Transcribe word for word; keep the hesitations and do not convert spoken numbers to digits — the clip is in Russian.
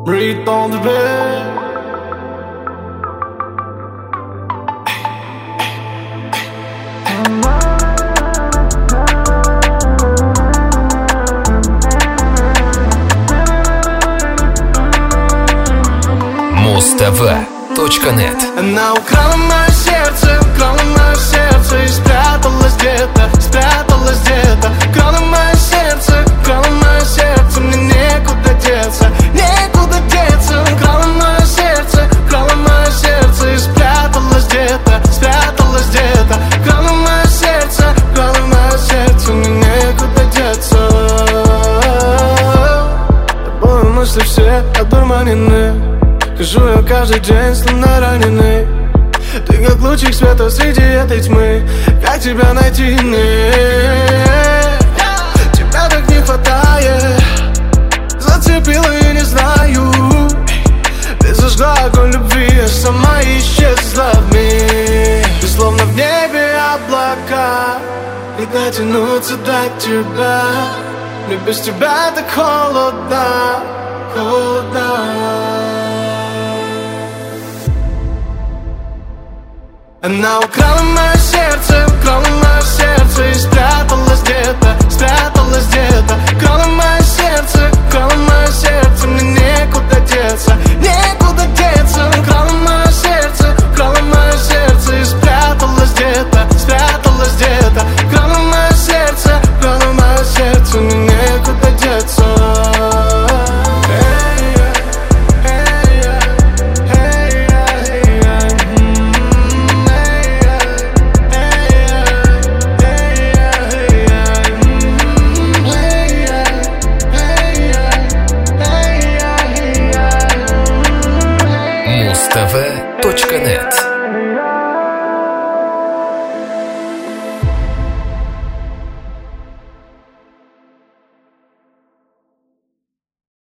Read on the bed. Муз-ТВ точка нет. Она украла мое сердце, украла мое сердце и спряталась где-то, спряталась где-то. Украла мое сердце, украла мое сердце, мне некуда деться, некуда деться. Украла мое сердце, украла мое сердце и спряталась где-то, спряталась где-то. Украла мое сердце, украла мое сердце, мне некуда деться. Тобой мысли все одурманены. Хожу я каждый день, словно раненый. Ты как лучик света среди этой тьмы. Как тебя найти мне? Тебя так не хватает. Зацепила и не знаю. Ты зажгла огонь любви, а сама исчезла в миг. Ты словно в небе облака, не дотянуться до тебя. Мне без тебя так холодно, холодно. Она украла мое сердце, украла мое сердце и спряталась где-то,